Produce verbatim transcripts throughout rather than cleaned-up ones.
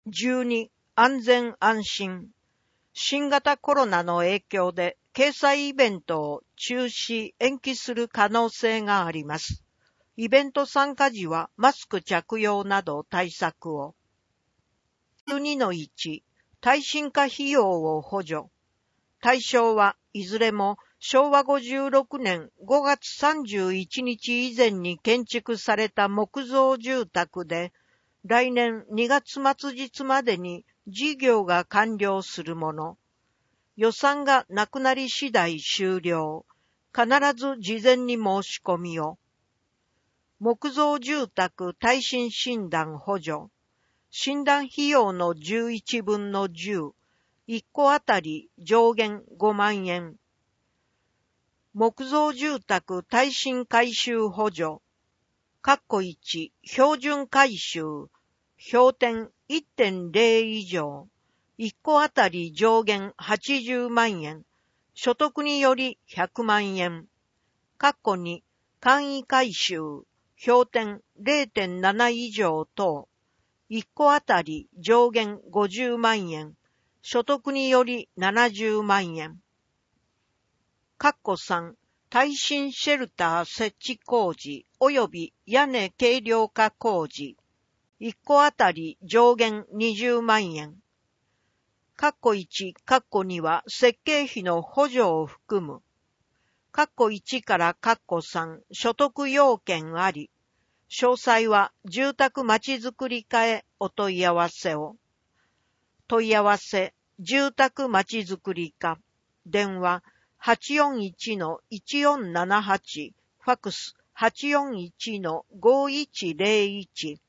じゅうに、安全安心。新型コロナの影響で掲載イベントを中止・延期する可能性があります。イベント参加時はマスク着用など対策を。じゅうにのいち、耐震化費用を補助。対象はいずれもしょうわごじゅうろくねんごがつさんじゅういちにち以前に建築された木造住宅で、来年にがつ末日までに事業が完了するもの。予算がなくなり次第終了。必ず事前に申し込みを。木造住宅耐震診断補助。診断費用のじゅういちぶんのじゅう。いっこあたり上限ごまんえん。木造住宅耐震改修補助。かっこいち、標準改修。標点 いってんれい 以上。いっこあたり上限はちじゅうまんえん。所得によりひゃくまんえん。かっこに、簡易改修。標点 れいてんなな 以上等。いっこあたり上限ごじゅうまんえん。所得によりななじゅうまんえん。かっこさん、耐震シェルター設置工事及び屋根軽量化工事。いっこあたり上限にじゅうまんえん。かっこいち、かっこには設計費の補助を含む。かっこいちからかっこさん、所得要件あり。詳細は住宅まちづくり課へお問い合わせを。問い合わせ、住宅まちづくり課。電話 はちよんいちのいちよんななはち、ファックス はちよんいちのごいちぜろいち。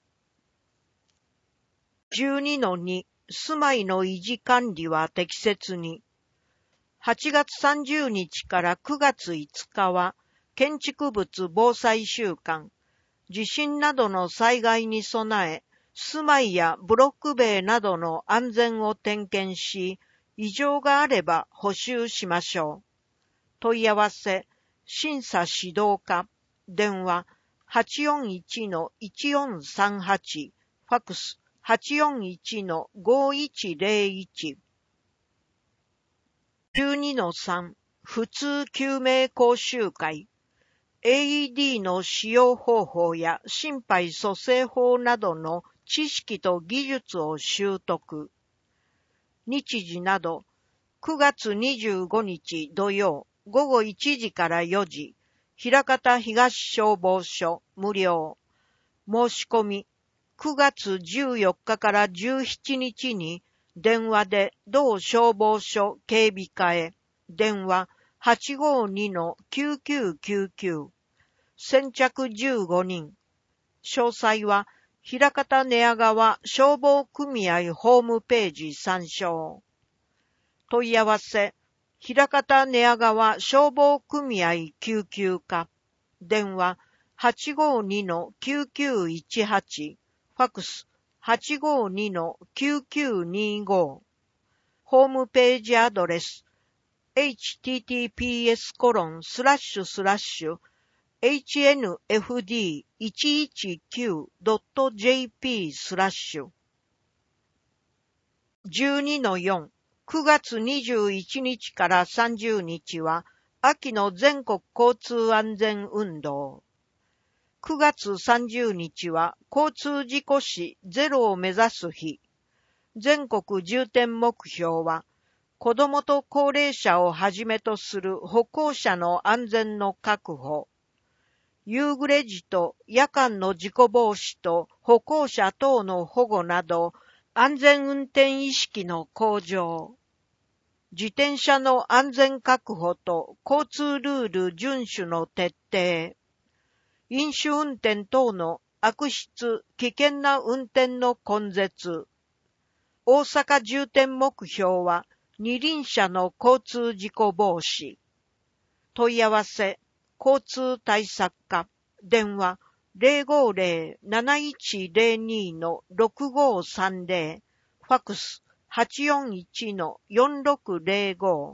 じゅうにのに、住まいの維持管理は適切に。はちがつさんじゅうにちからくがついつかは、建築物防災週間。地震などの災害に備え、住まいやブロック塀などの安全を点検し、異常があれば補修しましょう。問い合わせ、審査指導課、電話 はちよんいちのいちよんさんはち、ファックス はちよんいちのごいちぜろいち。じゅうにのさん、普通救命講習会。エーイーディー の使用方法や心肺蘇生法などの知識と技術を習得。日時など、くがつにじゅうごにち土曜ごごいちじからよじ、枚方東消防署無料。申し込み、くがつじゅうよっかからじゅうしちにちに電話で同消防署警備課へ。電話 はちごにのきゅうきゅうきゅうきゅう。先着じゅうごにん。詳細は、枚方寝屋川消防組合ホームページ参照。問い合わせ、枚方寝屋川消防組合救急課。電話 はちごにのきゅうきゅういちはち。ファックス はちごにのきゅうきゅうにご。ホームページアドレス エイチティーティーピーエスコロンスラッシュスラッシュエイチエヌエフディーいちいちきゅうドットジェーピー スラッシュ。じゅうにのよん、くがつにじゅういちにちからさんじゅうにちは秋の全国交通安全運動。くがつさんじゅうにちは交通事故死ゼロを目指す日。全国重点目標は、子どもと高齢者をはじめとする歩行者の安全の確保。夕暮れ時と夜間の事故防止と歩行者等の保護など、安全運転意識の向上。自転車の安全確保と交通ルール遵守の徹底。飲酒運転等の悪質、危険な運転の根絶。大阪重点目標は二輪車の交通事故防止。問い合わせ、交通対策課、電話 ゼロごゼロ なないちゼロにのろくごさんぜろ、ファックス はちよんいちのよんろくゼロご。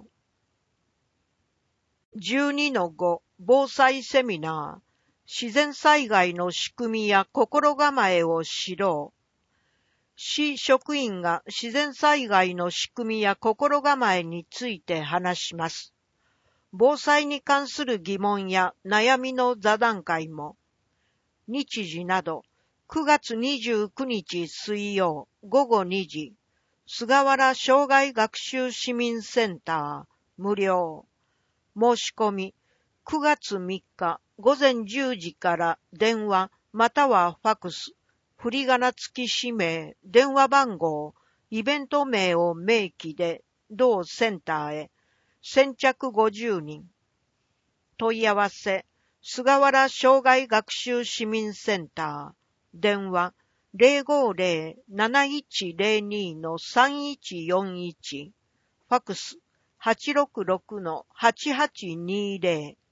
じゅうにのご、防災セミナー、自然災害の仕組みや心構えを知ろう。 市職員が自然災害の仕組みや心構えについて話します。防災に関する疑問や悩みの座談会も、日時などくがつにじゅうくにち水曜ごごにじ、菅原障害学習市民センター無料。申し込みくがつみっかごぜんじゅうじから電話またはファクス、振り仮名付き氏名、電話番号、イベント名を明記で同センターへ。先着ごじゅうにん。問い合わせ、菅原障害学習市民センター。電話 ゼロごゼロ なないちゼロに さんいちよんいち。ファクス はちろくろく はちはちにゼロ。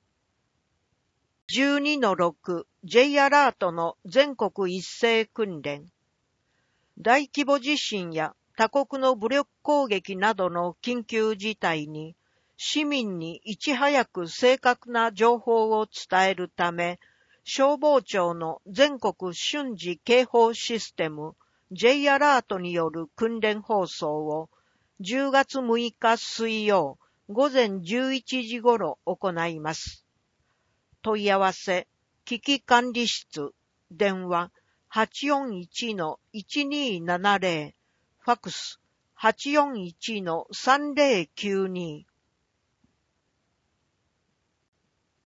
じゅうにのろく J アラートの全国一斉訓練。大規模地震や他国の武力攻撃などの緊急事態に市民にいち早く正確な情報を伝えるため、消防庁の全国瞬時警報システム J アラートによる訓練放送をじゅうがつむいか水曜ごぜんじゅういちじ頃行います。問い合わせ、危機管理室、電話 はちよんいちのいちにーななゼロ、ファクス はちよんいちのさんぜろきゅうに、